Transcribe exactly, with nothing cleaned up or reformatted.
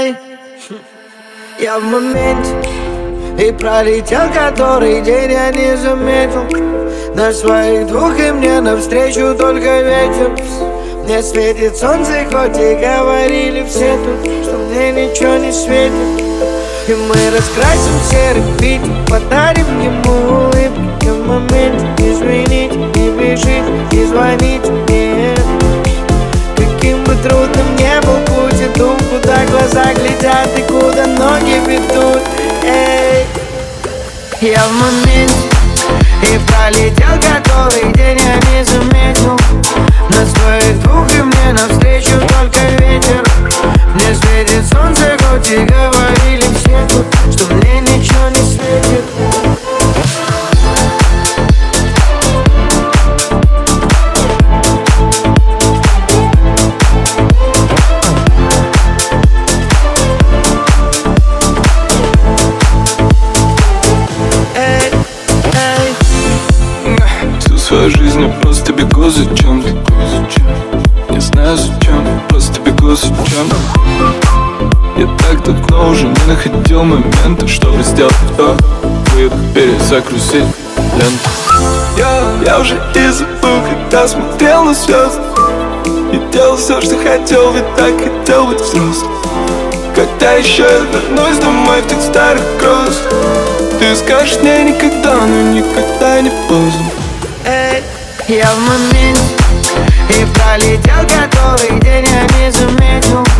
Эй, я в моменте, и пролетел который день, я не заметил. На своих двух и мне навстречу только ветер. Мне светит солнце, хоть и говорили все тут, что мне ничего не светит. И мы раскрасим серый Питер, подарим ему улыбки. В моменте извините, не бежите, не звоните мне. Каким бы трудным не был путь, иду, куда глаза глядят и куда ноги ведут. Эй, я в моменте, и пролетел который день, я не заметил. На своих двух и мне навстречу только ветер. Мне светит солнце, хоть и говорили все тут, что мне ничего не светит. Свою жизнь я просто бегу за чем-то. Не знаю зачем, просто бегу за чем-то. Я так давно уже не находил момента, чтобы сделать вдох, выдох, перезагрузить ленту. Я, я уже и забыл, когда смотрел на звезды и делал все, что хотел, ведь так хотел быть взрослым. Когда еще я вернусь домой в тех старых грозах, ты скажешь мне никогда, но никогда не поздно. Эй, я в моменте, и пролетел который день, я не заметил.